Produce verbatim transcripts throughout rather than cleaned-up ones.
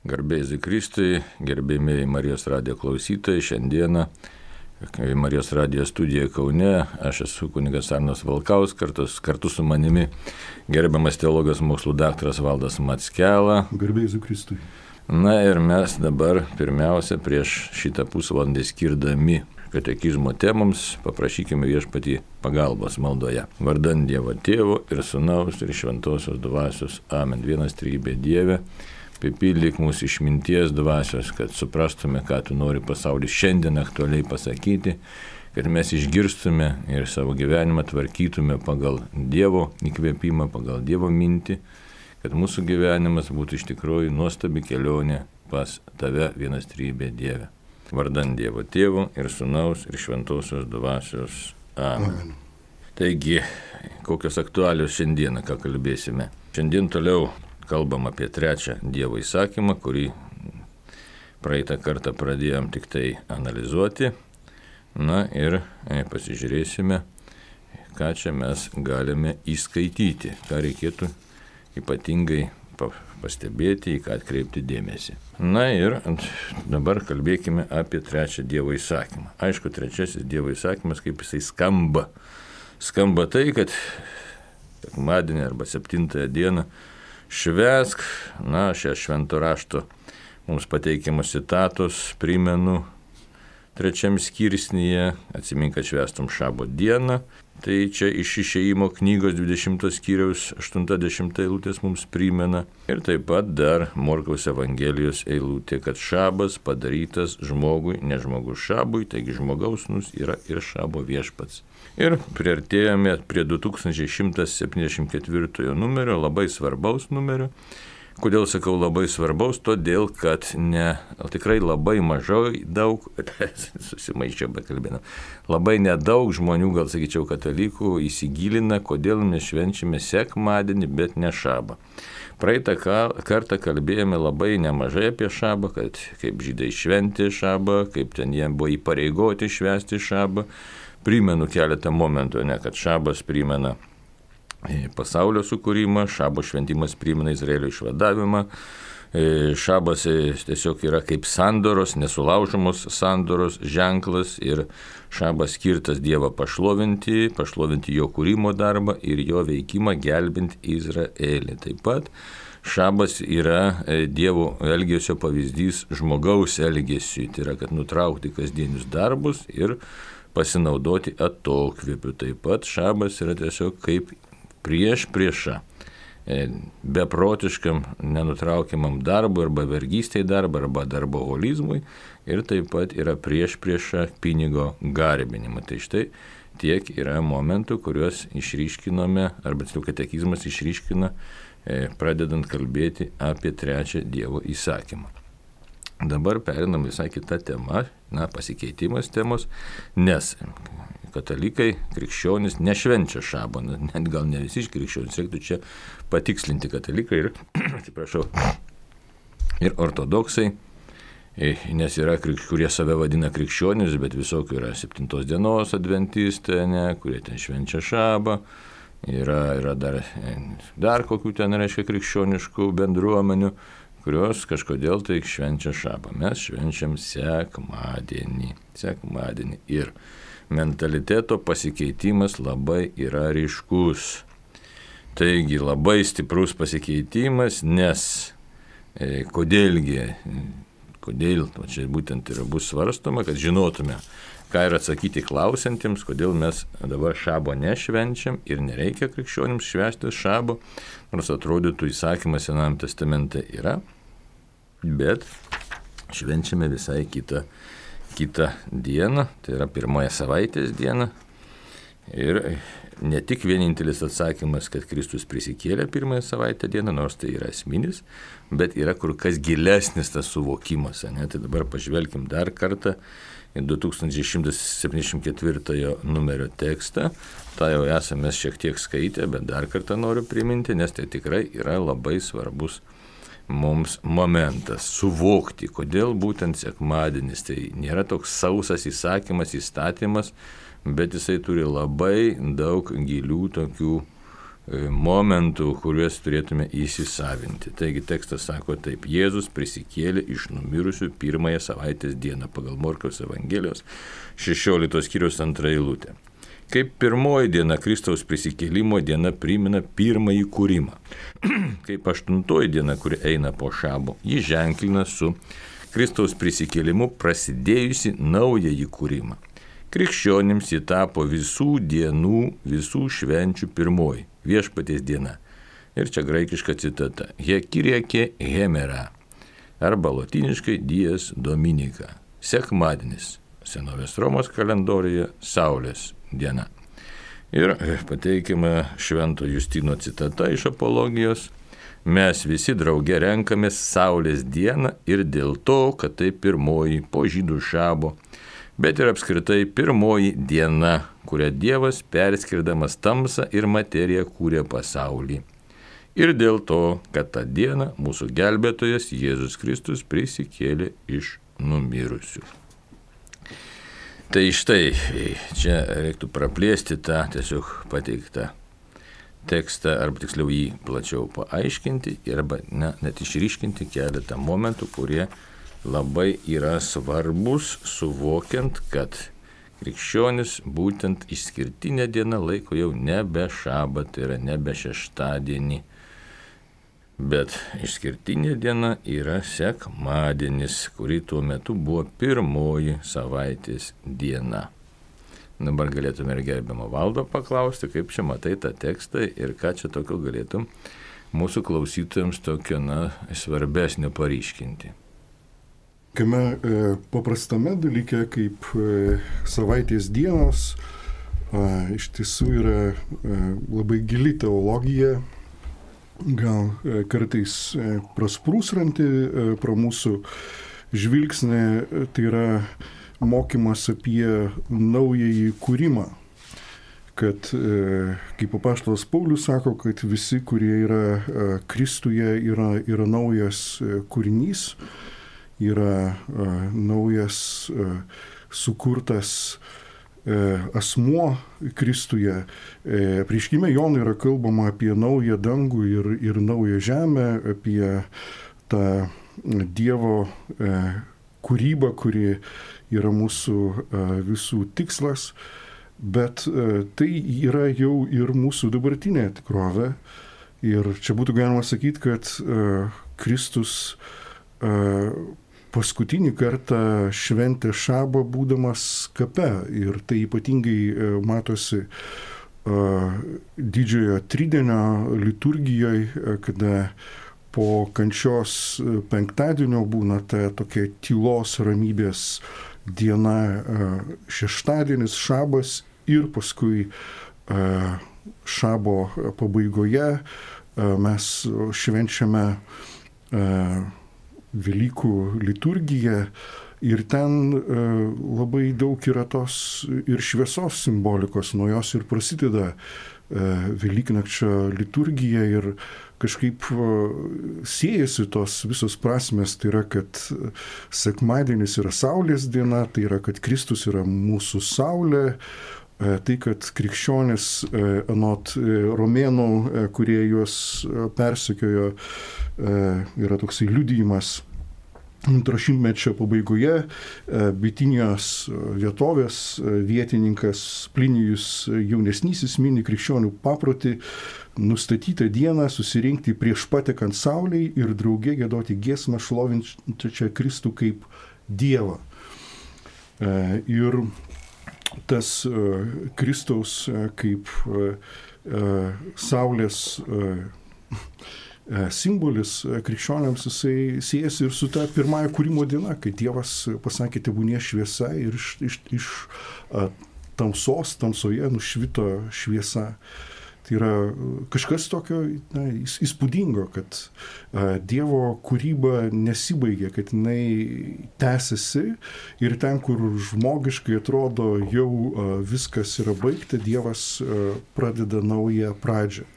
Garbė Jėzui Kristui, gerbėmiai Marijos radijo klausytojai, šiandieną Marijos radijo studijoje Kaune, aš esu kunigas Arnas Valkaus, kartu, kartu su manimi gerbiamas teologijos mokslų daktaras Valdas Mackela. Garbė Jėzui Kristui. Na ir mes dabar pirmiausia prieš šitą pusvalandį skirdami katekizmo temoms paprašykime Viešpatį pagalbos maldoje. Vardan Dievo Tėvo ir Sūnaus ir Šventosios Dvasios. Amen. Vienas trejybė Dieve. Pripildyk mūsų išminties dvasios, kad suprastume, ką tu nori pasaulis šiandien aktualiai pasakyti, kad mes išgirstume ir savo gyvenimą tvarkytume pagal Dievo įkvėpimą, pagal Dievo mintį, kad mūsų gyvenimas būtų iš tikrųjų nuostabi kelionė pas tave, vienas trejybė Dieve. Vardan Dievo Tėvo ir Sūnaus ir Šventosios Dvasios. Amen. Amen. Taigi, kokios aktualios šiandieną, ką kalbėsime. Šiandien toliau kalbam apie trečią Dievo įsakymą, kurį praeitą kartą pradėjom tik tai analizuoti. Na ir pasižiūrėsime, ką čia mes galime įskaityti, ką reikėtų ypatingai pastebėti, į ką atkreipti dėmesį. Na ir dabar kalbėkime apie trečią Dievo įsakymą. Aišku, trečiasis Dievo įsakymas, kaip jisai skamba. Skamba tai, kad sekmadienį arba septintąją dieną švęsk, na, šią švento rašto mums pateikiamos citatos, primenu, trečiam skirsnyje, atsimink, kad švęstum šabo dieną. Tai čia iš Išėjimo knygos dvidešimtos skyriaus aštuoniasdešimta eilutės mums primena. Ir taip pat dar Morkaus Evangelijos eilutė, kad šabas padarytas žmogui, ne žmogus šabui, taigi žmogaus nus yra ir šabo viešpats. Ir priartėjome prie du tūkstančiai šimtas septyniasdešimt ketvirtojo numerio, labai svarbaus numerio. Kodėl sakau labai svarbaus? Todėl, kad ne, tikrai labai mažai daug, susimaiščiau bekalbėdama, labai nedaug žmonių, gal sakyčiau katalikų, įsigilina, kodėl mes švenčiame sekmadienį, bet ne šabą. Praeitą kartą kalbėjome labai nemažai apie šabą, kad kaip žydai šventė šabą, kaip ten jie buvo įpareigoti švęsti šabą. Primenu keletą momentų, ne, kad šabas primena pasaulio sukūrimą, šabo šventimas primena Izraelio išvadavimą, šabas tiesiog yra kaip sandoros, nesulaužomos sandoros ženklas ir šabas skirtas Dievą pašlovinti, pašlovinti jo kūrimo darbą ir jo veikimą gelbinti Izraelį. Taip pat šabas yra Dievo elgesio pavyzdys žmogaus elgesiui, tai yra, kad nutraukti kasdienius darbus ir pasinaudoti atokvėpiu. Taip pat šabas yra tiesiog kaip prieš priešą beprotiškam, nenutraukiamam darbui arba vergystei darbui arba darboholizmui ir taip pat yra prieš priešą pinigo garbinimą. Tai štai tiek yra momentų, kuriuos išryškinome, arba tiksliau katekizmas išryškina, pradedant kalbėti apie trečią Dievo įsakymą. Dabar perinam visai kitą temą, na, pasikeitimas temos, nes katalikai, krikščionys nešvenčia šabo, net gal ne visi iš krikščionys, reiktų čia patikslinti katalikai ir, atsiprašau, ir ortodoksai, nes yra, kurie save vadina krikščionys, bet visokių yra septintos dienos adventistai, ne, kurie ten švenčia šabą, yra, yra dar, dar kokių ten, reiškia, krikščioniškų bendruomenių, kurios kažkodėl tai švenčia šabą. Mes švenčiam sekmadienį. Sekmadienį. Ir mentaliteto pasikeitimas labai yra ryškus. Taigi labai stiprus pasikeitimas, nes e, kodėlgi, kodėl, o čia būtent ir bus svarstoma, kad žinotume, ką ir atsakyti klausantiems, kodėl mes dabar šabo nešvenčiam ir nereikia krikščionims švęsti šabo, nors atrodytų įsakymas Senajame testamente yra, bet švenčiame visai kitą, kitą dieną, tai yra pirmąją savaitės dieną. Ir ne tik vienintelis atsakymas, kad Kristus prisikėlė pirmąją savaitę dieną, nors tai yra esminis, bet yra kur kas gilesnis tas suvokimas. Ne? Tai dabar pažvelkim dar kartą į du tūkstančiai šimtas septyniasdešimt ketvirtojo numerio tekstą. tą jau esame šiek tiek skaitę, bet dar kartą noriu priminti, nes tai tikrai yra labai svarbus mums momentas suvokti, kodėl būtent sekmadienis. Tai nėra toks sausas įsakymas, įstatymas, bet jisai turi labai daug gilių tokių momentų, kuriuos turėtume įsisavinti. Taigi tekstas sako taip: Jėzus prisikėlė iš numirusių pirmąją savaitės dieną pagal Morkaus Evangelijos šešioliktos skyriaus antrą eilutę. Kaip pirmoji diena Kristaus prisikėlimo diena primena pirmąjį kūrimą. Kaip aštuntoji diena, kuri eina po šabo, ji ženklina su Kristaus prisikėlimu prasidėjusi naująjį kūrimą. Krikščionims ji tapo visų dienų, visų švenčių pirmoji, viešpaties diena. Ir čia graikiška citata: He kiriekė hemera, arba lotyniškai dies dominika, sekmadienis, senovės Romos kalendorijoje saulės diena. Ir pateikiama švento Justino citata iš apologijos: Mes visi drauge renkamės saulės dieną ir dėl to, kad tai pirmoji po žydų šabo, bet ir apskritai pirmoji diena, kurią Dievas perskirdamas tamsą ir materiją kūrė pasaulį. Ir dėl to, kad tą dieną mūsų gelbėtojas Jėzus Kristus prisikėlė iš numirusių. Tai štai, čia reiktų praplėsti tą tiesiog pateiktą tekstą, arba tiksliau jį plačiau paaiškinti, arba ne, net išryškinti keletą momentų, kurie labai yra svarbus, suvokiant, kad krikščionis būtent išskirtinę dieną laiko jau nebe šabą, tai yra nebe šeštadienį, bet išskirtinė diena yra sekmadienis, kuri tuo metu buvo pirmoji savaitės diena. Dabar galėtume ir gerbiamo Valdo paklausti, kaip čia matai tą tekstą ir ką čia tokio galėtum mūsų klausytojams tokio, na, svarbesnio paryškinti. Kame e, paprastame dalyke, kaip e, savaitės dienos, e, iš tiesų yra e, labai gili teologija, gal e, kartais e, prasprūsranti e, pro mūsų žvilgsnį, e, tai yra mokymas apie naująjį kūrimą. Kad, e, kaip apaštalas Paulius sako, kad visi, kurie yra e, Kristuje, yra, yra naujas e, kūrinys, yra uh, naujas uh, sukurtas uh, asmuo Kristuje. E, apreiškime Jono yra kalbama apie naują dangų ir, ir naują žemę, apie tą Dievo uh, kūrybą, kuri yra mūsų uh, visų tikslas, bet uh, tai yra jau ir mūsų dabartinė tikrovė. Ir čia būtų galima sakyti, kad uh, Kristus uh, paskutinį kartą šventė šabą būdamas kape, ir tai ypatingai matosi uh, didžiojo tridienio liturgijoje, kada po kančios penktadienio būna ta tokia tylos ramybės diena, uh, šeštadienis, šabas, ir paskui uh, šabo pabaigoje uh, mes švenčiame uh, Velykų liturgija, ir ten e, labai daug yra tos ir šviesos simbolikos, nuo jos ir prasideda e, Velyknakčio liturgija, ir kažkaip e, siejasi tos visos prasmės, tai yra, kad sekmadienis yra saulės diena, tai yra, kad Kristus yra mūsų saulė, e, tai, kad krikščionis e, anot e, romėnų, e, kurie juos persekiojo, e, yra toksai liudijimas. Antro šimtmečio pabaigoje Bitinijos vietovės vietininkas Plinijus jaunesnysis mini krikščionių paprotį nustatytą dieną susirinkti prieš patekant saulei ir drauge giedoti giesmę šlovinčią Kristų kaip Dievą. Ir tas Kristaus kaip saulės simbolis krikščioniams, jisai siejasi ir su ta pirmąja kūrimo diena, kai Dievas pasakė, tebūnie šviesa, ir iš, iš, iš a, tamsos, tamsoje nušvito šviesa. Tai yra kažkas tokio, na, įspūdingo, kad a, Dievo kūryba nesibaigia, kad jinai tęsiasi, ir ten, kur žmogiškai atrodo jau a, viskas yra baigta, Dievas a, pradeda naują pradžią.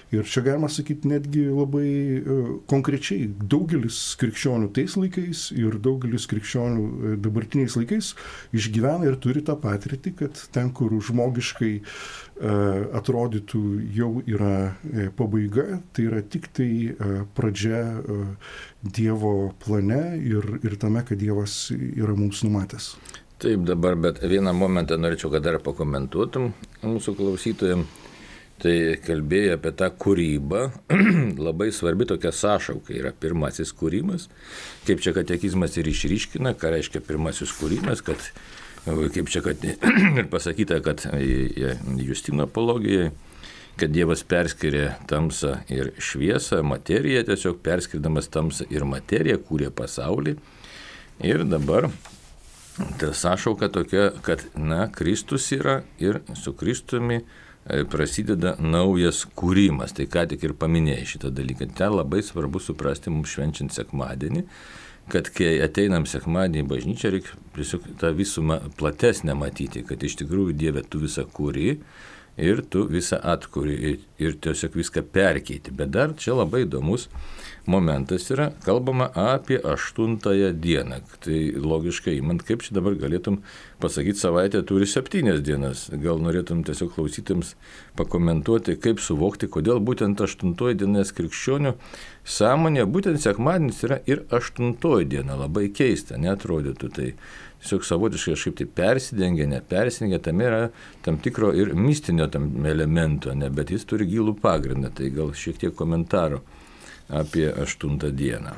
Ir čia galima sakyti netgi labai konkrečiai, daugelis krikščionių tais laikais ir daugelis krikščionių dabartiniais laikais išgyvena ir turi tą patirtį, kad ten, kur žmogiškai atrodytų jau yra pabaiga, tai yra tik tai pradžia Dievo plane ir, ir tame, kad Dievas yra mums numatęs. Taip, dabar, bet vieną momentą norėčiau, kad dar pakomentuotum mūsų klausytojams. Tai kalbėjo apie tą kūrybą, labai svarbi tokia sąšauka yra pirmasis kūrimas, kaip čia katekizmas ir išryškina, ką reiškia pirmasis kūrimas, kad, kaip čia kad, ir pasakyta, kad Justino apologijoje, kad Dievas perskiria tamsą ir šviesą, materiją, tiesiog perskirdamas tamsą ir materiją, kūrė pasaulį. Ir dabar ta sąšauka tokia, kad, na, Kristus yra ir su Kristumi prasideda naujas kūrimas. Tai ką tik ir paminėjai šitą dalyką. Ten labai svarbu suprasti mums švenčiant sekmadienį, kad kai ateinam sekmadienį į bažnyčią, reikia tiesiog tą visumą platesnę matyti, kad iš tikrųjų Dieve tu visą kūri ir tu visą atkuri ir, ir tiesiog viską perkeiti. Bet dar čia labai įdomus momentas yra, kalbama apie aštuntąją dieną. Tai logiškai imant, kaip čia dabar galėtum pasakyti, savaitė turi septynias dienas. Gal norėtum tiesiog klausytams pakomentuoti, kaip suvokti, kodėl būtent aštuntoji diena krikščionių sąmonė, būtent sekmadienis yra ir aštuntoji diena. Labai keista, neatrodytų tai. Tiesiog savotiškai kažkaip tai persidengia, nepersidengia, tam yra tam tikro ir mistinio tam elemento, ne, bet jis turi gilų pagrindą. Tai gal šiek tiek komentarų apie aštuntą dieną.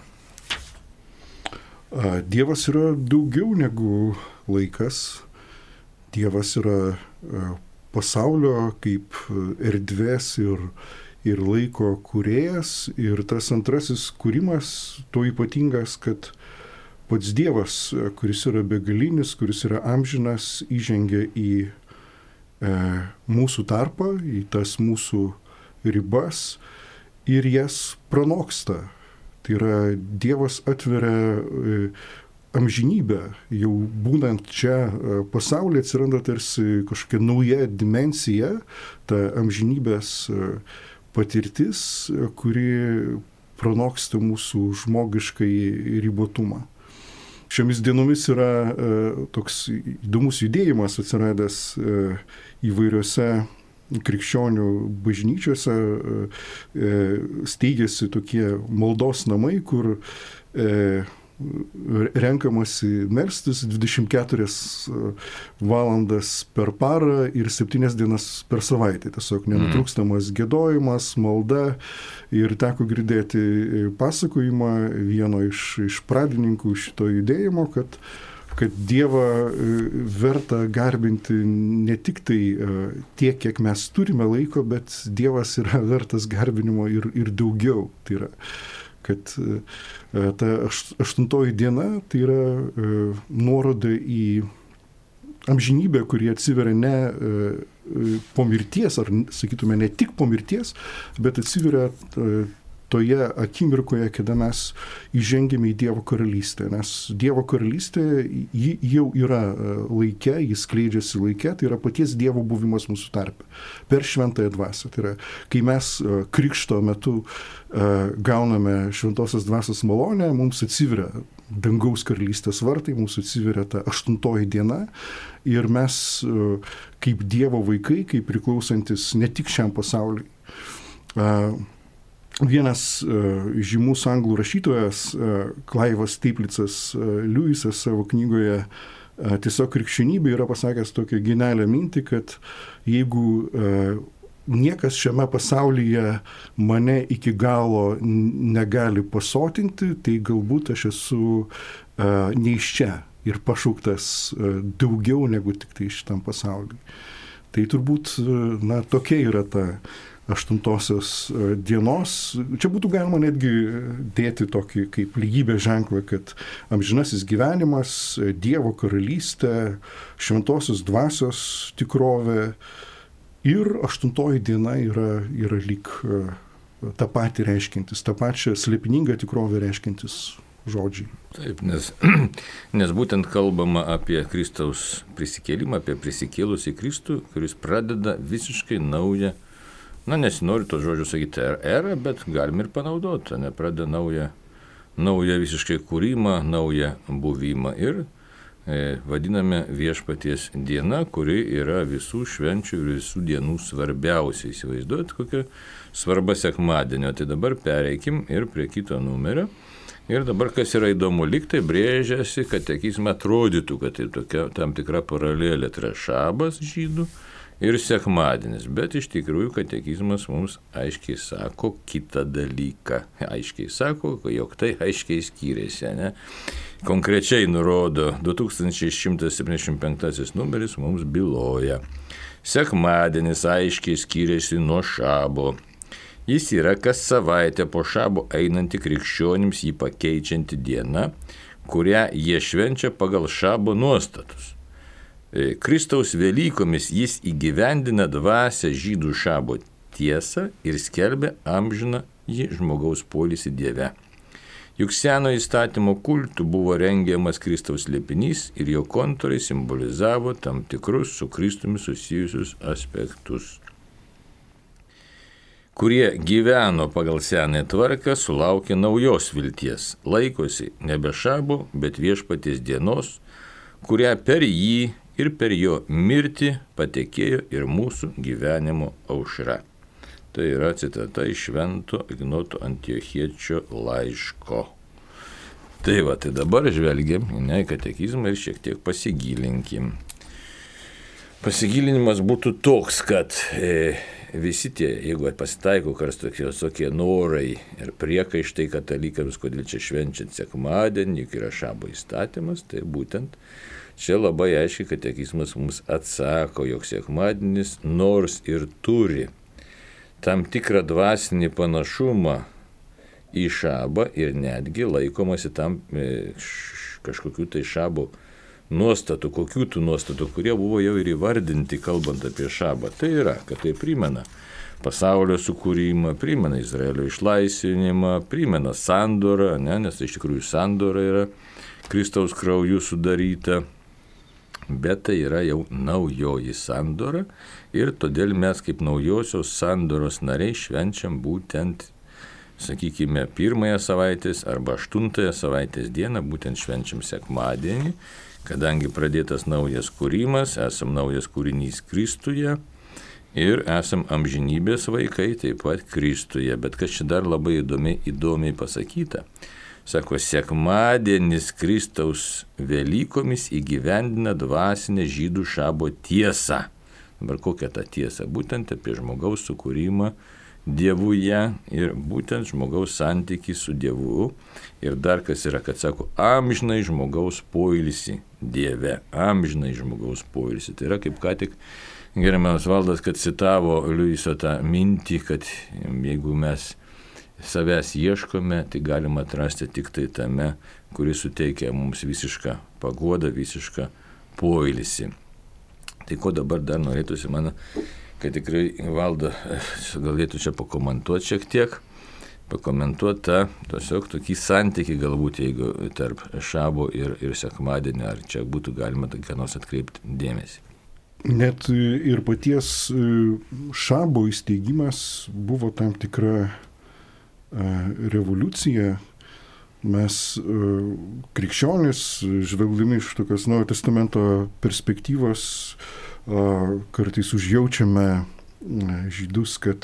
Dievas yra daugiau negu laikas. Dievas yra pasaulio kaip erdvės ir, ir laiko kūrėjas. Ir tas antrasis kūrimas tuo ypatingas, kad pats Dievas, kuris yra begalinis, kuris yra amžinas, įžengia į e, mūsų tarpą, į tas mūsų ribas ir jas pranoksta. Tai yra, Dievas atveria e, amžinybę. Jau būnant čia e, pasaulyje atsiranda tarsi kažkokia nauja dimensija, ta amžinybės e, patirtis, e, kuri pranoksta mūsų žmogiškai ribotumą. Šiomis dienomis yra e, toks įdomus judėjimas atsiradęs e, įvairiose krikščionių bažnyčiose, e, steigėsi tokie maldos namai, kur e, renkamasi melstis dvidešimt keturias valandas per parą ir septynias dienas per savaitę. Tiesiog nenutrūkstamas giedojimas, malda. Ir teko girdėti pasakojimą vieno iš, iš pradininkų šito judėjimo, kad kad Dievą verta garbinti ne tik tai tiek, kiek mes turime laiko, bet Dievas yra vertas garbinimo ir, ir daugiau. Tai yra, kad ta aštuntoji diena tai yra nuoroda į amžinybę, kuri atsiveria ne po mirties, ar sakytume ne tik po mirties, bet atsiveria toje akimirkoje, kada mes įžengėme į Dievo karalystę. Nes Dievo karalystė ji jau yra laike, jis skleidžiasi laike, tai yra paties Dievo buvimas mūsų tarpe, per šventąją dvasią. Tai yra, kai mes krikšto metu gauname šventosios dvasios malonę, mums atsiveria dangaus karalystės vartai, mums atsiveria ta aštuntoji diena ir mes kaip Dievo vaikai, kaip priklausantis ne tik šiam pasauliui. Vienas uh, žymus anglų rašytojas, uh, Klaivas Teiplicas uh, Liujisas savo knygoje uh, Tiesiog krikščionybė yra pasakęs tokią genialią mintį, kad jeigu uh, niekas šiame pasaulyje mane iki galo negali pasotinti, tai galbūt aš esu uh, ne iš čia ir pašauktas uh, daugiau negu tik tai šitam pasauliui. Tai turbūt, uh, na, tokia yra ta aštuntosios dienos. Čia būtų galima netgi dėti tokį kaip lygybės ženklą, kad amžinasis gyvenimas, Dievo karalystė, šventosios dvasios tikrovė ir aštuntoji diena yra, yra lyg tą patį reiškintis, tą pačią slėpiningą tikrovę reiškintis žodžiai. Taip, nes, nes būtent kalbama apie Kristaus prisikėlimą, apie prisikėlusį Kristų, kuris pradeda visiškai naują na nesinori to žodžio sakyti era, bet galim ir panaudoti, ne, pradeda naują, naują visiškai kūrimą, naują buvimą ir e, vadiname viešpaties diena, kuri yra visų švenčių ir visų dienų svarbiausia. Įsivaizduojat, kokia svarba sekmadienio. Tai dabar pereikim ir prie kito numerio. Ir dabar, kas yra įdomu, lyg tai brėžiasi, katekizme atrodytų, kad tai tokia tam tikra paralelė, tai yra šabas žydų ir sekmadienis. Bet iš tikrųjų katekizmas mums aiškiai sako kitą dalyką. Aiškiai sako, jog tai aiškiai skiriasi. Ne? Konkrečiai nurodo du tūkstančiai šimtas septyniasdešimt penktasis numeris mums byloja. Sekmadienis aiškiai skiriasi nuo šabo. Jis yra kas savaitę po šabo einanti krikščionims jį pakeičianti diena, kurią jie švenčia pagal šabo nuostatus. Kristaus Velykomis jis įgyvendina dvasią žydų šabo tiesą ir skelbia amžiną jį žmogaus poilsį Dieve. Juk seno įstatymo kultų buvo rengiamas Kristaus slėpinys ir jo kontūrai simbolizavo tam tikrus su Kristumi susijusius aspektus. Kurie gyveno pagal senąją tvarką, sulaukė naujos vilties, laikosi nebe šabo, bet viešpaties dienos, kurią per jį ir per jo mirtį patekėjo ir mūsų gyvenimo aušra. Tai yra citata iš Švento Ignoto Antiochiečio laiško. Tai va, tai dabar žvelgiam į katekizmą ir šiek tiek pasigilinkim. Pasigilinimas būtų toks, kad e, visi tie, jeigu pasitaiko karas tokie, tokie norai ir priekaištai katalikams, kodėl čia švenčiant sekmadienį, juk yra šabo įstatymas, tai būtent čia labai aiškiai katekizmas mums atsako, jog sekmadienis nors ir turi tam tikrą dvasinį panašumą į šabą ir netgi laikomasi tam e, kažkokių tai šabo nuostatų, kokių tų nuostatų, kurie buvo jau ir įvardinti, kalbant apie šabą. Tai yra, kad tai primena pasaulio sukūrimą, primena Izraelio išlaisvinimą, primena sandorą, ne, nes tai iš tikrųjų sandora yra Kristaus krauju sudaryta, bet tai yra jau naujoji sandora ir todėl mes kaip naujosios sandoros nariai švenčiam būtent, sakykime, pirmąją savaitės arba aštuntąją savaitės dieną, būtent švenčiam sekmadienį, kadangi pradėtas naujas kūrimas, esam naujas kūrinys Kristuje ir esam amžinybės vaikai taip pat Kristuje. Bet kas čia dar labai įdomiai, įdomiai pasakyta. Sako, sekmadienis Kristaus Velykomis įgyvendina dvasinę žydų šabo tiesą. Dabar kokia ta tiesa? Būtent apie žmogaus sukūrimą Dievuje ir būtent žmogaus santykį su Dievu. Ir dar kas yra, kad sako, amžinai žmogaus poilsį Dieve, amžinai žmogaus poilsį. Tai yra kaip ką tik gerbiamas Valdas, kad citavo Liuiso tą mintį, kad jeigu mes savęs ieškome, tai galima atrasti tik tai tame, kuris suteikia mums visišką paguodą, visišką poilsį. Tai ko dabar dar norėtųsi mano, kad tikrai Valda galėtų čia pakomentuoti šiek tiek, pakomentuoti tą, tiesiog tokį santykį galbūt, jeigu tarp šabo ir, ir sekmadienio, ar čia būtų galima ką nors atkreipti dėmesį. Net ir paties šabo įsteigimas buvo tam tikra revoliucija. Mes krikščionys, žvelgdami iš tokios Naujojo Testamento perspektyvos, kartais užjaučiame žydus, kad,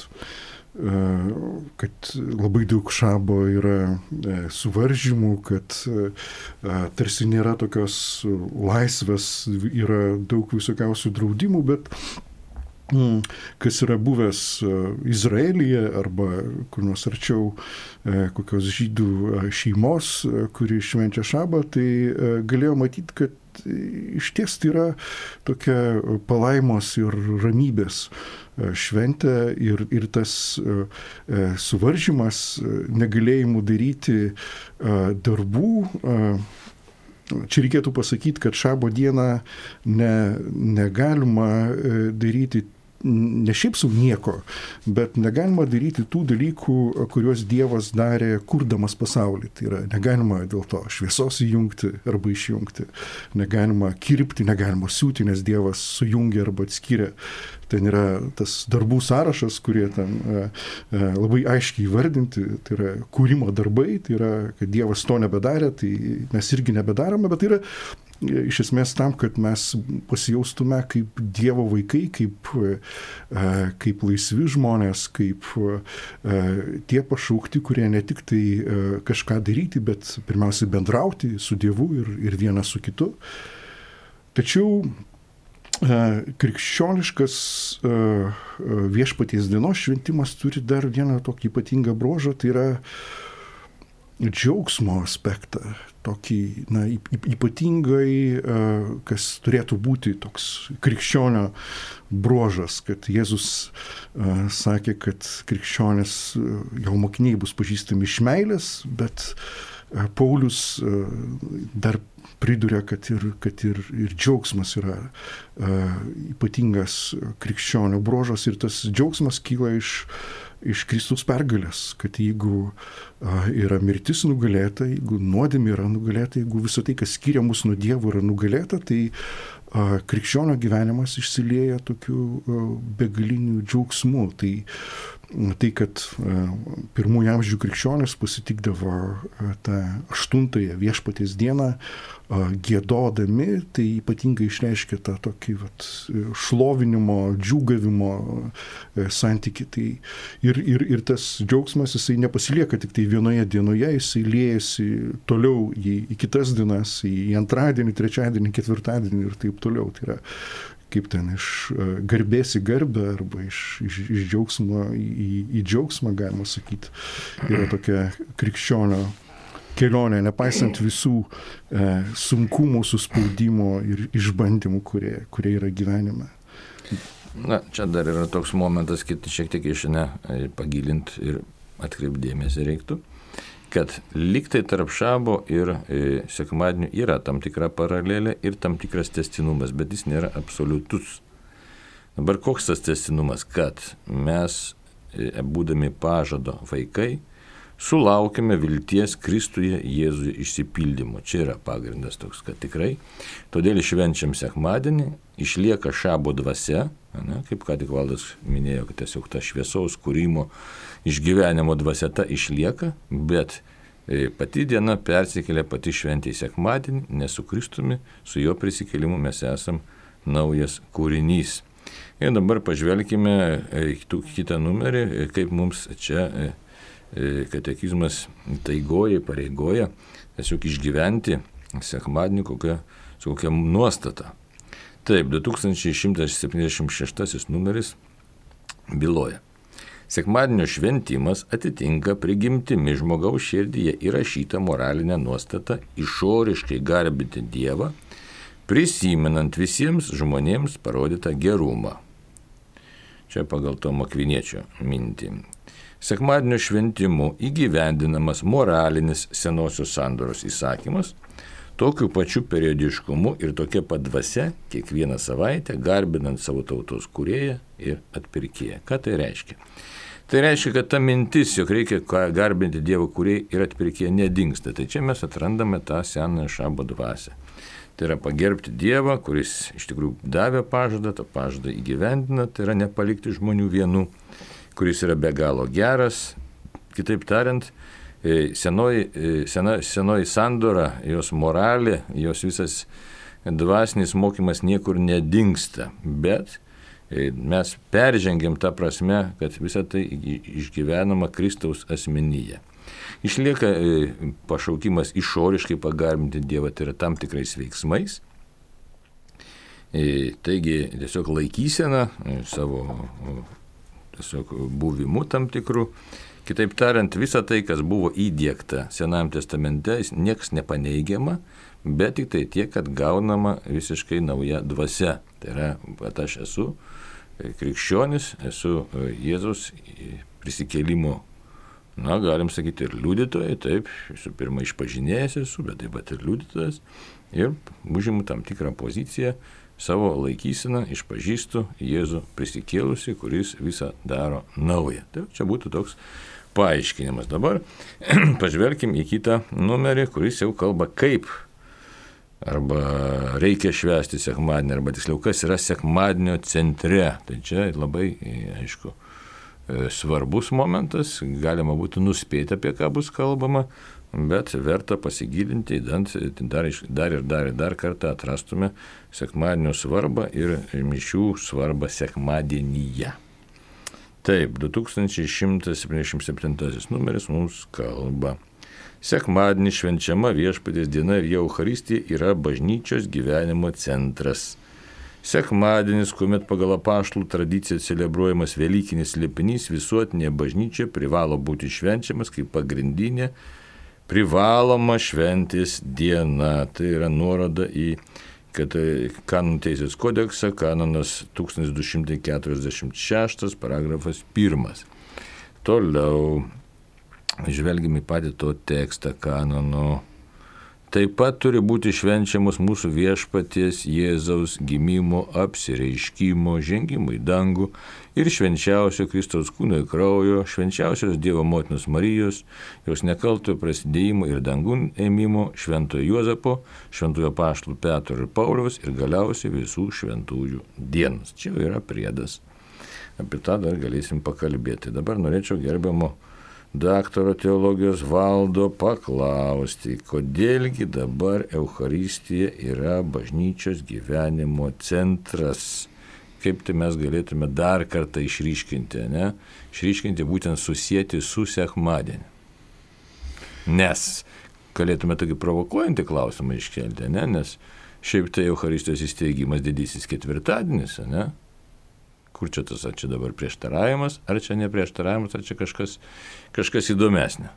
kad labai daug šabo yra suvaržymų, kad tarsi nėra tokios laisvės, yra daug visokiausių draudimų, bet kas yra buvęs Izraelyje arba kur nors arčiau kokios žydų šeimos, kuri švenčia šabą, tai galėjo matyti, kad iš ties tai yra tokia palaimos ir ramybės šventė ir, ir tas suvaržymas negalėjimų daryti darbų. Čia reikėtų pasakyti, kad šabo dieną ne, negalima daryti ne šiaip su nieko, bet negalima daryti tų dalykų, kuriuos Dievas darė kurdamas pasaulį. Tai yra, negalima dėl to šviesos įjungti arba išjungti, negalima kirpti, negalima siūti, nes Dievas sujungė arba atskyrė. Ten yra tas darbų sąrašas, kurie ten e, e, labai aiškiai įvardinti, tai yra kūrimo darbai, tai yra, kad Dievas to nebedarė, tai mes irgi nebedarome, bet tai yra iš esmės tam, kad mes pasijaustume kaip Dievo vaikai, kaip, kaip laisvi žmonės, kaip tie pašaukti, kurie ne tik tai kažką daryti, bet pirmiausiai bendrauti su Dievu ir, ir vienas su kitu. Tačiau krikščioniškas viešpaties dienos šventimas turi dar vieną tokį ypatingą bruožą, tai yra džiaugsmo aspektą, tokį na, ypatingai, kas turėtų būti toks krikščionio bruožas, kad Jėzus sakė, kad krikščionis, jo mokiniai bus pažįstami iš meilės, bet Paulius dar priduria, kad ir, kad ir, ir džiaugsmas yra ypatingas krikščionio bruožas ir tas džiaugsmas kyla iš iš Kristaus pergalės, kad jeigu a, yra mirtis nugalėta, jeigu nuodėmė yra nugalėta, jeigu visą tai, kas skiria mus nuo Dievo, yra nugalėta, tai a, krikščionio gyvenimas išsilieja tokiu a, begaliniu džiaugsmu. Tai, tai kad a, pirmųjų amžių krikščionis pasitikdavo a, tą aštuntąją viešpaties dieną a, giedodami, tai ypatingai išreiškia tą tokį vat, šlovinimo, džiūgavimo a, santykį. Tai Ir, ir, ir tas džiaugsmas, jisai nepasilieka tik tai vienoje dienoje, jisai liejasi toliau į, į kitas dienas, į antradienį, trečiadienį, ketvirtadienį ir taip toliau. Tai yra kaip ten iš garbės į garbę arba iš, iš, iš džiaugsmo į, į, į džiaugsmą, galima sakyti. Yra tokia krikščionio kelionė, nepaisant visų e, sunkumų, suspaudimų ir išbandymų, kurie, kurie yra gyvenime. Na, čia dar yra toks momentas, kad šiek tiek išine pagilinti ir atkreipdėmėsi reiktų, kad liktai tarp šabo ir e, sekmadienio yra tam tikra paralelė ir tam tikras tęstinumas, bet jis nėra absoliutus. Dabar koks tas tęstinumas, kad mes, e, būdami pažado vaikai, sulaukime vilties Kristuje Jėzuje išsipildymo. Čia yra pagrindas toks, kad tikrai. Todėl švenčiam sekmadienį, išlieka šabo dvasia, ne, kaip ką tik Valdas minėjo, kad tiesiog ta šviesaus kūrimo išgyvenimo dvasia ta išlieka, bet pati diena persikelia pati šventė į sekmadienį, nes su Kristumi, su jo prisikėlimu mes esam naujas kūrinys. Ir dabar pažvelkime kitą numerį, kaip mums čia katekizmas taigoja, pareigoja tiesiog išgyventi sekmadienį kokią, su kokia nuostata. Taip, du tūkstančiai šimtas septyniasdešimt šeštasis numeris byloja. Sekmadienio šventimas atitinka prigimtimi žmogaus širdyje įrašytą moralinę nuostatą išoriškai garbinti Dievą, prisimenant visiems žmonėms parodytą gerumą. Čia pagal Tomo Akviniečio mintį. Sekmadienio šventimu įgyvendinamas moralinis senosios sandoros įsakymas, tokiu pačiu periodiškumu ir tokia pat dvasia kiekvieną savaitę garbinant savo tautos kūrėją ir atpirkėją. Ką tai reiškia? Tai reiškia, kad ta mintis, jog reikia garbinti Dievo kūrėją ir atpirkėją, nedingsta. Tai čia mes atrandame tą senąją šabo dvasią. Tai yra pagerbti Dievą, kuris iš tikrųjų davė pažadą, tą pažadą įgyvendina, tai yra nepalikti žmonių vienų, kuris yra be galo geras. Kitaip tariant, senoji, sena, senoji sandora, jos moralė, jos visas dvasinis mokymas niekur nedingsta, bet mes peržengiam tą prasme, kad visą tai išgyvenama Kristaus asmenyje. Išlieka pašaukimas išoriškai pagarbinti Dievą, tai yra tam tikrais veiksmais. Taigi tiesiog laikysena savo tiesiog buvimu tam tikrų. Kitaip tariant, visa tai, kas buvo įdiegta Senajam testamente, nieks nepaneigiama, bet tik tai tiek, kad gaunama visiškai nauja dvasia. Tai yra, kad aš esu krikščionis, esu Jėzaus prisikėlimo, na, galim sakyti, ir liudytojai, taip, visų pirma išpažinėjęs esu, bet taip pat ir liudytojas, ir užimu tam tikrą poziciją savo laikyseną išpažįstu Jėzų prisikėlusi, kuris visą daro naują. Tai čia būtų toks paaiškinimas. Dabar pažvelkim į kitą numerį, kuris jau kalba kaip arba reikia švęsti sekmadienį, arba tiksliau, kas yra sekmadienio centre. Tai čia labai, aišku, svarbus momentas, galima būtų nuspėti, apie ką bus kalbama, bet verta pasigilinti, dar, dar ir dar ir dar kartą atrastume sekmadienio svarbą ir mišių svarbą sekmadienyje. Taip, du tūkstančiai šimtas septyniasdešimt septintasis numeris mums kalba. Sekmadienį švenčiama Viešpaties diena ir jo Eucharistija yra bažnyčios gyvenimo centras. Sekmadienis, kuomet pagal apaštalų tradiciją celebruojamas Velykinis slėpinys, visuotinė bažnyčia privalo būti švenčiamas kaip pagrindinė privaloma šventės diena. Tai yra nuoroda į Kanonų teisės kodeksą, kanonas tūkstantis du šimtai keturiasdešimt šeštas, paragrafas pirmas. Toliau žvelgime į patį to tekstą kanonų. Taip pat turi būti švenčiamos mūsų Viešpaties Jėzaus gimimo, apsireiškimo, žengimo į dangų ir švenčiausio Kristaus kūno ir kraujo, švenčiausios Dievo motinos Marijos, jos nekaltojo prasidėjimo ir dangun ėmimo, šventojo Juozapo, šventojo apaštalų Petro ir Pauliaus ir galiausiai visų šventųjų dienos. Čia yra priedas. Apie tą dar galėsim pakalbėti. Dabar norėčiau gerbiamo daktaro teologijos Valdo paklausti, kodėlgi dabar Eucharistija yra bažnyčios gyvenimo centras. Kaip tai mes galėtume dar kartą išryškinti, ne? Išryškinti būtent susijęti su sekmadieniu. Nes galėtume tokį provokuojantį klausimą iškelti, ne? Nes šiaip tai Eucharistijos įsteigimas didysis ketvirtadienis, ne? Kur čia tas, ar čia dabar prieštaravimas, ar čia ne prieštaravimas, ar čia kažkas, kažkas įdomesnė?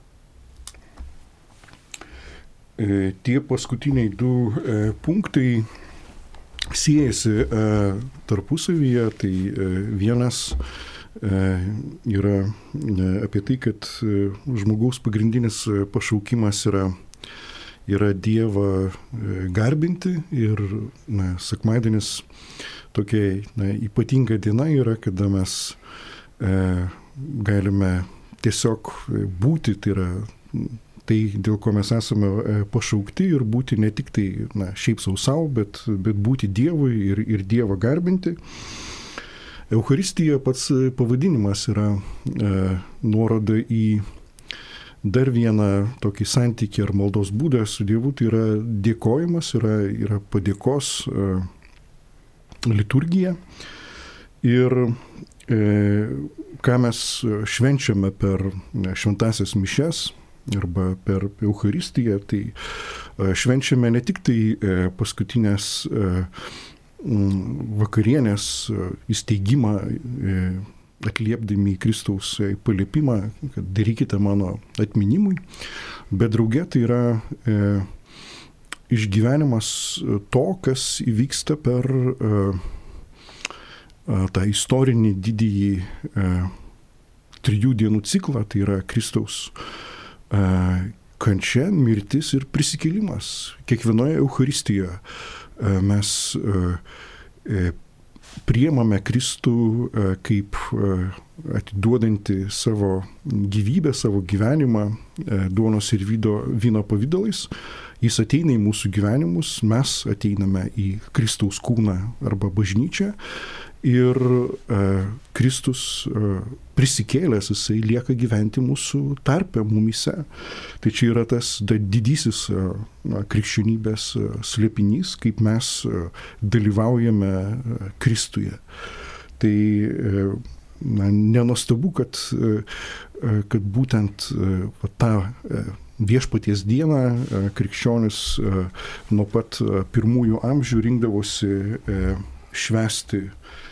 E, tie paskutiniai du e, punktai siejasi e, tarpusavyje. Tai e, vienas e, yra e, apie tai, kad e, žmogaus pagrindinis pašaukimas yra, yra Dievą e, garbinti ir na, sekmadienis tokia na, ypatinga diena yra, kada mes e, galime tiesiog būti, tai yra tai, dėl ko mes esame e, pašaukti ir būti ne tik tai na, šiaip sau savo, bet, bet būti Dievui ir, ir Dievą garbinti. Eucharistija pats pavadinimas yra e, nuoroda į dar vieną tokį santykį ar maldos būdą su Dievu, tai yra dėkojimas, yra, yra padėkos e, liturgija. Ir e, ką mes švenčiame per šventąsias mišias arba per Eucharistiją, tai e, švenčiame ne tik tai e, paskutinės e, vakarienės e, įsteigimą, e, atliepdami Kristaus paliepimą, kad darykite mano atminimui, bet drauge tai yra e, išgyvenimas to, kas įvyksta per uh, uh, tą istorinį didįjį uh, trijų dienų ciklą, tai yra Kristaus uh, kančia, mirtis ir prisikėlimas. Kiekvienoje Eucharistijoje uh, mes uh, uh, priimame Kristų uh, kaip uh, atiduodantį savo gyvybę, savo gyvenimą uh, duonos ir vydo, vyno pavydalais. Jis ateina į mūsų gyvenimus, mes ateiname į Kristaus kūną arba bažnyčią ir e, Kristus e, prisikėlęs, jisai lieka gyventi mūsų tarpe, mumyse. Tai čia yra tas da, didysis e, krikščionybės e, slėpinys, kaip mes e, dalyvaujame e, Kristuje. Tai e, na, nenuostabu, kad, e, kad būtent e, tą e, Viešpaties dieną krikščionis nuo pat pirmųjų amžių rinkdavosi švęsti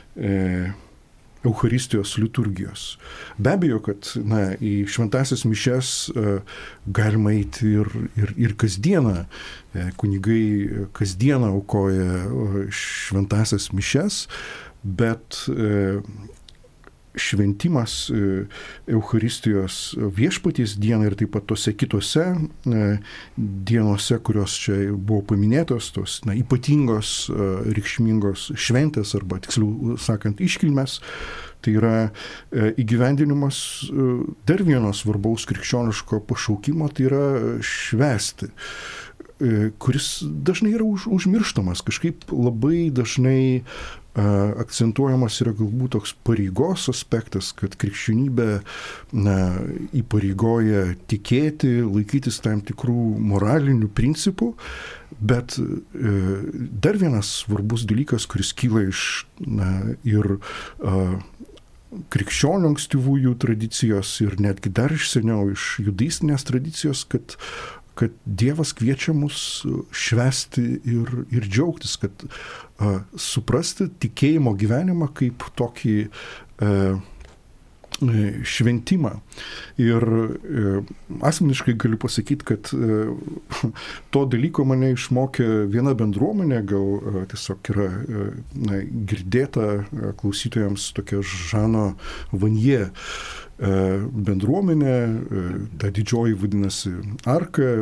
Eucharistijos liturgijos. Be abejo, kad na, į šventąsias mišias galima eiti ir, ir, ir kasdieną. Kunigai kasdieną aukoja šventąsias mišias, bet šventimas Eucharistijos viešpaties dieną ir taip pat tose kitose dienose, kurios čia buvo paminėtos, tos na, ypatingos, reikšmingos šventės arba tiksliau sakant iškilmės, tai yra įgyvendinimas dar vieno svarbaus krikščioniško pašaukimo, tai yra švęsti, kuris dažnai yra už, užmirštamas, kažkaip labai dažnai akcentuojamas yra galbūt toks pareigos aspektas, kad krikščionybė na, įpareigoja tikėti, laikytis tam tikrų moralinių principų, bet e, dar vienas svarbus dalykas, kuris kyla iš na, ir a, krikščionių ankstyvųjų tradicijos ir netgi dar iš seniau iš judaistinės tradicijos, kad kad Dievas kviečia mus švęsti ir, ir džiaugtis, kad a, suprasti tikėjimo gyvenimą kaip tokį a, šventimą. Ir e, asmeniškai galiu pasakyti, kad e, to dalyko mane išmokė viena bendruomenė, gal e, tiesiog yra e, na, girdėta e, klausytojams tokia Žano Vanje bendruomenė, ta didžioji vadinasi Arka,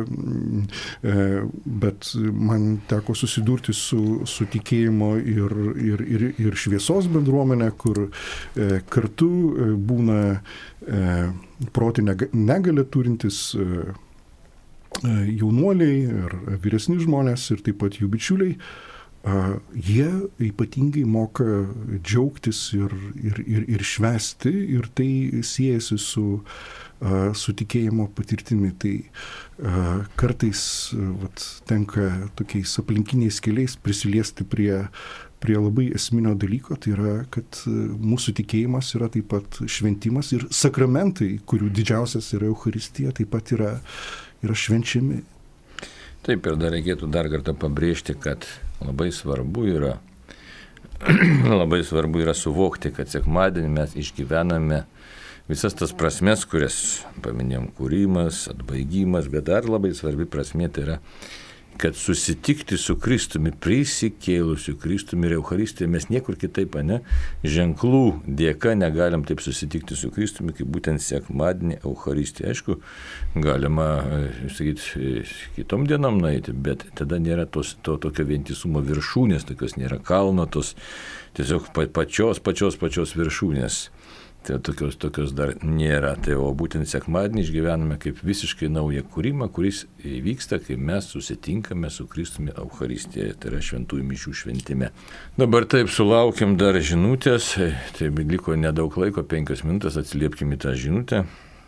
bet man teko susidurti su, su tikėjimo ir, ir, ir, ir šviesos bendruomenė, kur kartu būna protinę negalią turintis jaunuoliai ir vyresni žmonės ir taip pat jų bičiuliai. Jie ypatingai moka džiaugtis ir, ir, ir, ir švęsti ir tai siejasi su, su tikėjimo patirtimi. Tai kartais vat, tenka tokiais aplinkiniais keliais prisiliesti prie, prie labai esminio dalyko, tai yra, kad mūsų tikėjimas yra taip pat šventimas ir sakramentai, kurių didžiausias yra Eucharistija, taip pat yra, yra švenčiami. Taip, ir dar reikėtų dar kartą pabrėžti, kad labai svarbu yra, labai svarbu yra suvokti, kad sekmadienį mes išgyvename visas tas prasmes, kurias paminėjom, kūrimas, atbaigimas, bet dar labai svarbi prasmė tai yra, kad susitikti su Kristumi, prisikėlusiu Kristumi ir Eucharistija, mes niekur kitaip, ne, ženklų dėka negalim taip susitikti su Kristumi, kaip būtent sekmadienį Eucharistija. Aišku, galima, sakyti, kitom dienom nueiti, bet tada nėra tos, to tokio vientisumo viršūnės, tokios nėra kalno, tos tiesiog pačios, pačios, pačios viršūnės. Tai tokios, tokios dar nėra. Tai o būtent sekmadienį išgyvename kaip visiškai naują kūrimą, kuris įvyksta, kai mes susitinkame su Kristumi Eucharistijoje, tai yra šventųjų mišių šventime. Dabar taip sulaukiam dar žinutės, tai liko nedaug laiko, penkios minutės, atsiliepkim į tą žinutę.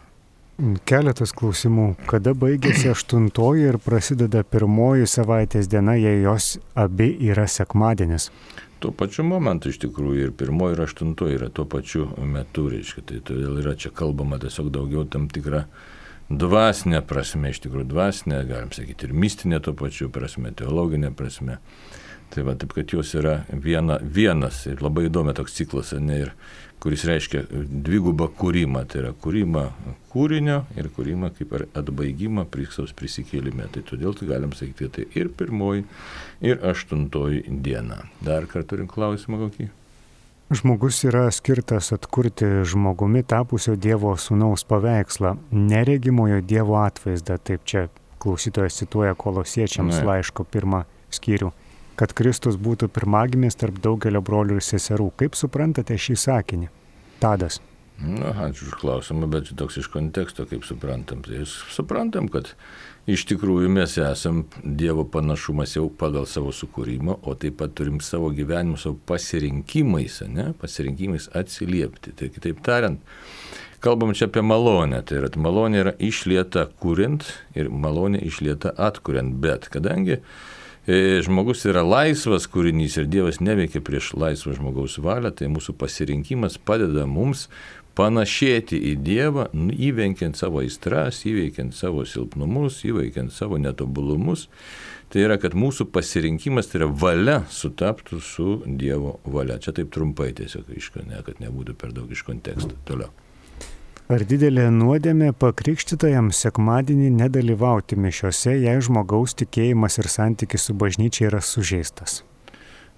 Keletas klausimų. Kada baigėsi aštuntoji ir prasideda pirmoji savaitės diena, jei jos abi yra sekmadienis? Tuo pačiu momentu iš tikrųjų ir pirmoji ir aštuntoji yra tuo pačiu metu, reiškia. Tai todėl yra čia kalbama tiesiog daugiau tam tikrą dvasinę prasme, iš tikrųjų dvasinę, galim sakyti, ir mistinę tuo pačiu prasme, teologinę prasme. Tai va, taip kad jos yra viena, vienas, ir labai įdomi toks ciklas, ne, ir, kuris reiškia dvigubą kūrimą, tai yra kūrimą kūrinio ir kūrimą kaip ir atbaigimą Kristaus prisikėlime. Tai todėl tai galim sakyti, tai ir pirmoji, ir aštuntoji diena. Dar kartą turim klausimą kokį? Žmogus yra skirtas atkurti žmogumi tapusio Dievo sūnaus paveikslą, neregimojo Dievo atvaizdą, taip čia klausytojas cituoja Kolosiečiams laiško pirmą skyrių, kad Kristus būtų pirmagimis tarp daugelio brolių ir seserų. Kaip suprantate šį sakinį? Tadas. Na, ačiū už klausimą, bet toks iš konteksto, kaip suprantam. Tai suprantam, kad iš tikrųjų mes esam Dievo panašumas jau pagal savo sukūrimą, o taip pat turim savo gyvenimą, savo pasirinkimais, ne? pasirinkimais atsiliepti. Tai kitaip tariant, kalbam čia apie malonę. Tai yra, malonė yra išlieta kuriant ir malonė išlieta atkuriant. Bet kadangi žmogus yra laisvas kūrinys ir Dievas neveikia prieš laisvą žmogaus valią, tai mūsų pasirinkimas padeda mums panašėti į Dievą, įveikiant savo aistras, įveikiant savo silpnumus, įveikiant savo netobulumus. Tai yra, kad mūsų pasirinkimas, tai yra valia, sutaptų su Dievo valia. Čia taip trumpai tiesiog aišku, ne, kad nebūtų per daug iš konteksto. Toliau. Ar didelė nuodėmė pakrikštytajam sekmadienį nedalyvauti mišiose, jei žmogaus tikėjimas ir santykis su bažnyčia yra sužeistas?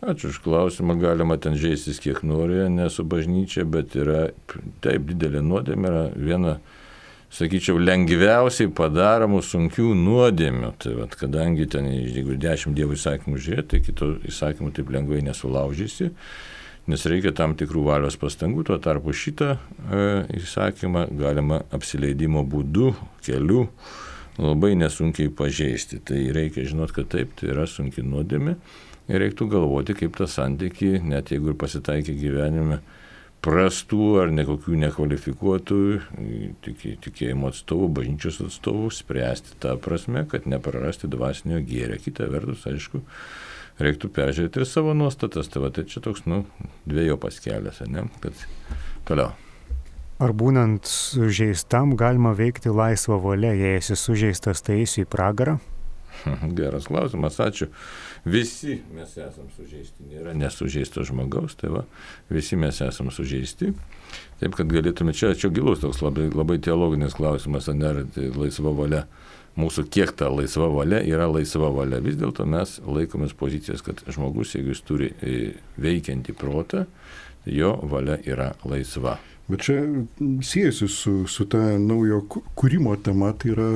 Ačiū už klausimą, galima ten žaistis kiek nori, nesu bažnyčia, bet yra taip didelė nuodėmė, yra viena, sakyčiau, lengviausiai padaromų sunkių nuodėmių. Tai vat, kadangi ten, jeigu dešimt Dievo įsakymų žiūrėti, tai kito įsakymų taip lengvai nesulaužysi, nes reikia tam tikrų valios pastangų, tuo tarpu šitą e, įsakymą galima apsileidimo būdu, keliu, labai nesunkiai pažeisti. Tai reikia žinot, kad taip, tai yra sunki nuodėmė. Ir reiktų galvoti, kaip tą santykį, net jeigu ir pasitaikė gyvenime prastų ar nekokių nekvalifikuotų tiki, tikėjimo atstovų, bažnyčios atstovų, spręsti tą prasme, kad neprarasti dvasinio gėrio. Kita vertus, aišku, reiktų peržiūrėti ir savo nuostatas. Tai, va, tai čia toks, nu, dviejopas kelias, ne? Kad toliau. Ar būnant sužeistam galima veikti laisvą valią, jei esi sužeistas, tai eisi į pragarą? Geras klausimas, ačiū. Visi mes esam sužeisti, nėra nesužeisto žmogaus, tai va, visi mes esam sužeisti. Taip, kad galėtume, čia, čia gilus toks labai, labai teologinis klausimas, ar tai laisva valia. Mūsų kiek ta laisva valia yra laisva valia. Vis dėlto mes laikomės pozicijas, kad žmogus, jeigu jis turi veikiantį protą, jo valia yra laisva. Bet čia siejasi su, su ta naujo kūrimo tema, tai yra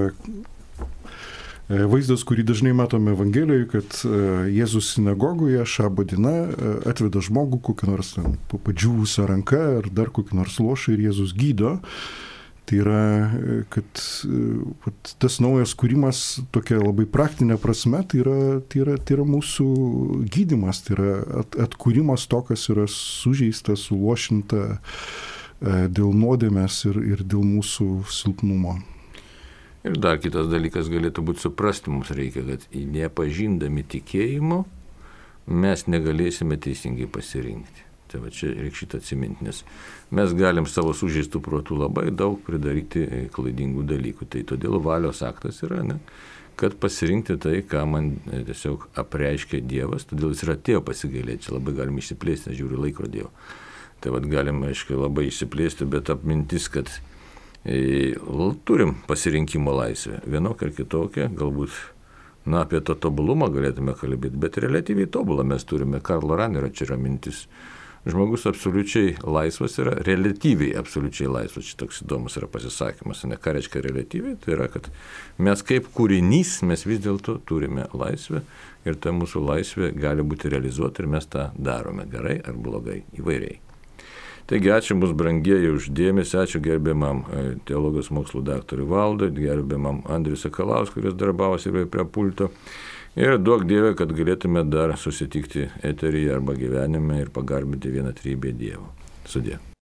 vaizdas, kurį dažnai matome Evangelijoje, kad Jėzus sinagogoje šabo diena atveda žmogų kokį nors padžiūvusią ranką ar dar kokį nors lošą ir Jėzus gydo. Tai yra, kad vat, tas naujas kūrimas tokia labai praktinė prasme, tai yra, tai yra, tai yra mūsų gydymas, tai yra at, atkūrimas to, kas yra sužeista, suluošinta dėl nuodėmės ir, ir dėl mūsų silpnumo. Ir dar kitas dalykas galėtų būti suprasti, mums reikia, kad nepažindami tikėjimo mes negalėsime teisingai pasirinkti. Tai va čia reikia šitą atsiminti, nes mes galim savo sužeistų protų labai daug pridaryti klaidingų dalykų. Tai todėl valios aktas yra, ne, kad pasirinkti tai, ką man tiesiog apreiškia Dievas, todėl jis yra atėjo pasigailėti, čia labai galim išsiplėsti, nes žiūri laikrodį. Tai va galim, aiškiai, labai išsiplėsti, bet apmintis, kad e, turim pasirinkimo laisvę, vienokią ar kitokią, galbūt, na, apie to tobulumą galėtume kalbėti, bet relatyviai tobulą mes turime. Karlo Ranerio čia yra mintis. Žmogus absoliučiai laisvas yra, relatyviai absoliučiai laisvas. Čia toks įdomus yra pasisakymas. Ne, ką reiškia relatyviai? Tai yra, kad mes kaip kūrinys, mes vis dėlto turime laisvę ir ta mūsų laisvė gali būti realizuota ir mes tą darome gerai ar blogai, įvairiai. Taigi ačiū mūsų brangieji už dėmesį, ačiū gerbiamam teologijos mokslų daktarui Valdui, gerbiamam Andriui Sakalauskui, kuris darbavosi prie pulto. Ir duok Dieve, kad galėtume dar susitikti eteryje arba gyvenime ir pagarbinti vieną trybę Dievo. Sudie.